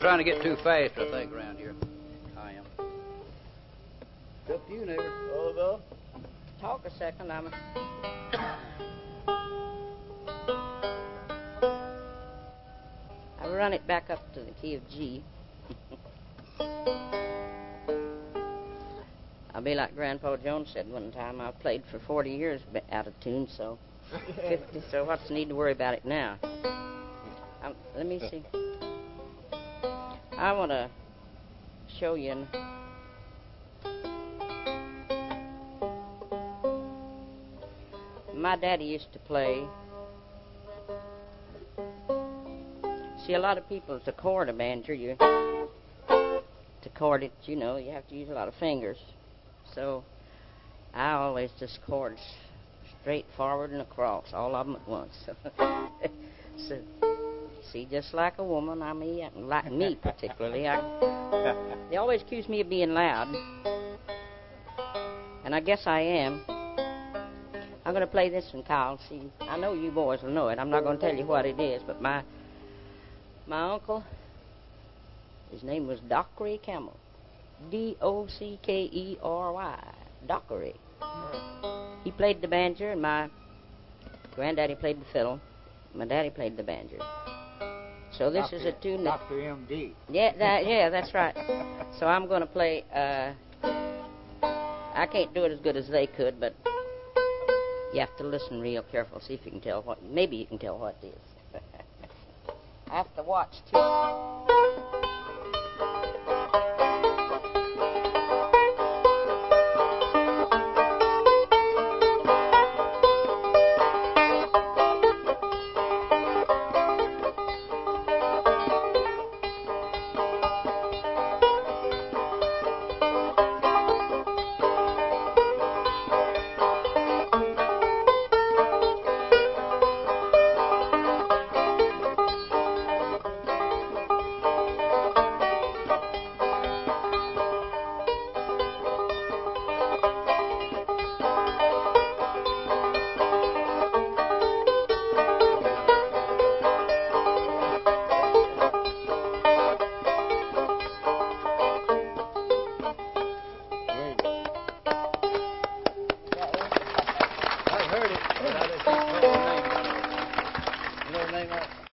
Trying to get too fast, I think, around here. I am. It's up to you, neighbor. Oliver? Talk a second, I run it back up to the key of G. I'll be like Grandpa Jones said one time. I played for 40 years out of tune, so 50. So what's the need to worry about it now? Let me see. I want to show you. My daddy used to play. See, a lot of people, to chord a banjo, to chord it, you know, you have to use a lot of fingers. So I always just chord straight forward and across, all of them at once. So, see, just like a woman, like me particularly. They always accuse me of being loud, and I guess I am. I'm going to play this one, Kyle. See, I know you boys will know it. I'm not going to tell you what it is, but my uncle, his name was Dockery Campbell. Dockery. Dockery. He played the banjo, and my granddaddy played the fiddle. My daddy played the banjo. So this is a tune that... Dr. M.D. Yeah, that's right. So I'm going to play... I can't do it as good as they could, but you have to listen real careful, see if you can tell what... Maybe you can tell what it is. I have to watch, too.